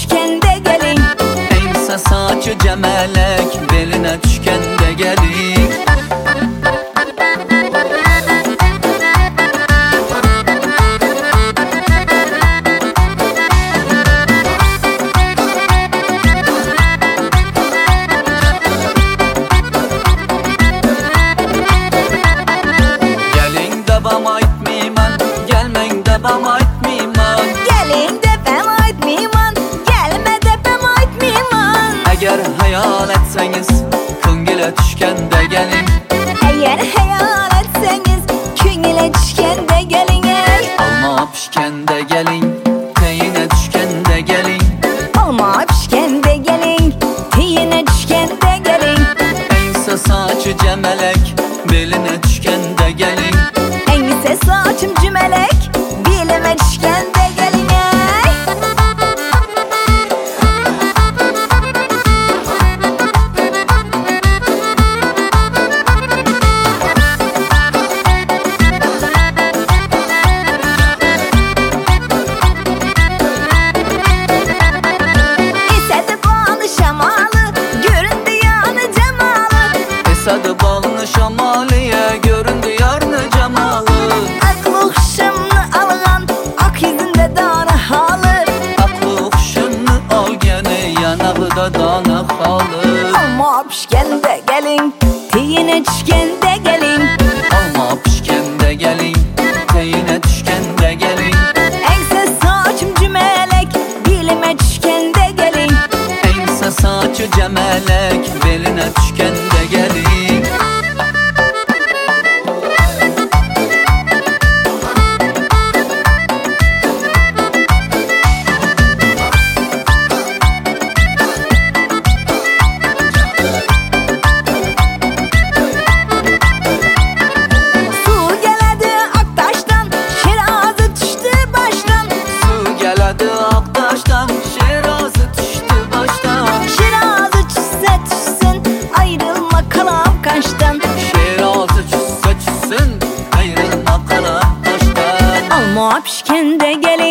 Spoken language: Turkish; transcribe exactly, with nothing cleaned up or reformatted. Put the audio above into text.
pişkende gelin. Ense saçı cemelek, beline düşkende gelin. Gelin de bana etmeyman, gelmeyin de bana etmeyman. Gelin de ben aytmıyman, gelme de ben aytmıyman. Eğer hayal etseniz, kıngile düşkende gelin. Eğer hayal etseniz, küngüle düşkende gelin ey. Alma pişkende gelin, teyine düşkende gelin. Olma pişkende gelin, tiyine düşkende gelin. Ense saçı cemelek, beline düşkende gelin. Ense saçım cümelek, bilime düşkende gelin ey. İsedi bağlı şamalı, göründü yanı cemalı. Esadı balını şamaliye, göründü yarını cemalı. Aklı huşumlu alğan, ak yüzünde dana halı. Aklı kuşunu al gene, yanağı da dana halı. Olma pişkende gelin, tiyine düşkende gelin. Alma pişkende gelin, teyine düşkende gelin. Ense saçım cümelek, bilime düşkende gelin. Ense saçı cemelek, beline düşkende gelin. Su geledi Aktaş'tan, Şirazı düştü baştan. Su geledi Aktaş'tan, Şirazı düştü baştan. Şirazı düşse düşsün, ayrılma kalam kaştan. Şirazı düşse düşsün, ayrılma kalan taştan. Alma pişkende gelin.